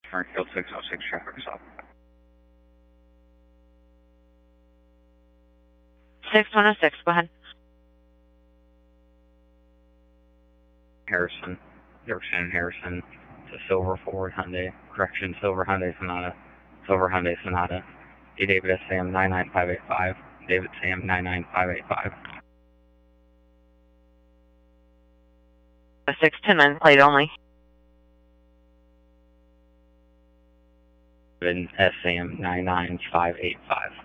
Springfield 606 traffic stop. 6106, go ahead. Harrison, Harrison, it's a silver Ford Hyundai, correction, silver Hyundai Sonata, D. David SAM 99585, David Sam 99585. A 629 plate only. David SAM 99585.